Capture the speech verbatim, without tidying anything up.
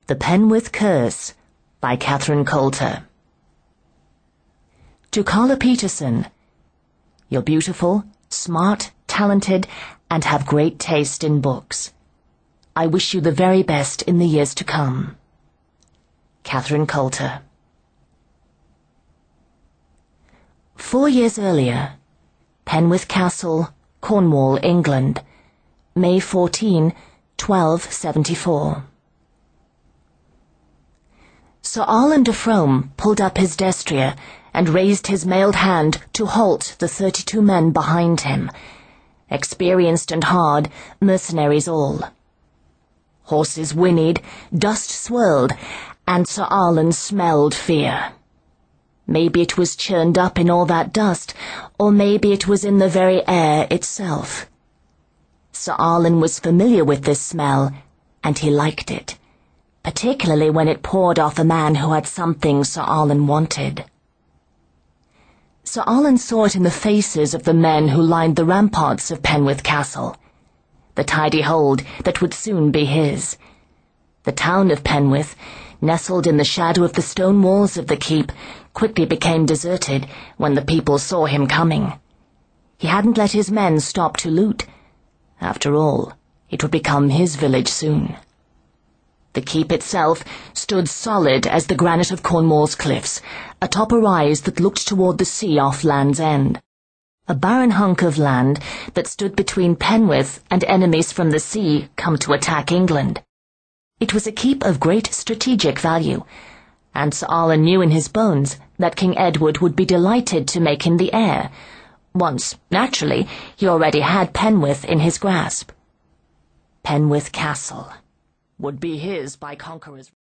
The Penwith Curse by Catherine Coulter. To Carla Peterson, you're beautiful, smart, talented, and have great taste in books. I wish you the very best in the years to come. Catherine Coulter. Four years earlier, Penwith Castle, Cornwall, England, May fourteenth, twelve seventy-four. Sir Arlan de Frome pulled up his destrier and raised his mailed hand to halt the thirty-two men behind him, experienced and hard, mercenaries all. Horses whinnied, dust swirled, and Sir Arlan smelled fear. Maybe it was churned up in all that dust, or maybe it was in the very air itself. Sir Arlan was familiar with this smell, and he liked it, particularly when it poured off a man who had something Sir Arlan wanted. Sir Arlan saw it in the faces of the men who lined the ramparts of Penwith Castle, the tidy hold that would soon be his. The town of Penwith, nestled in the shadow of the stone walls of the keep, quickly became deserted when the people saw him coming. He hadn't let his men stop to loot. After all, it would become his village soon. The keep itself stood solid as the granite of Cornwall's cliffs, atop a rise that looked toward the sea off Land's End, a barren hunk of land that stood between Penwith and enemies from the sea come to attack England. It was a keep of great strategic value, and Sir Arlan knew in his bones that King Edward would be delighted to make him the heir, once, naturally, he already had Penwith in his grasp. Penwith Castle would be his by conquerors.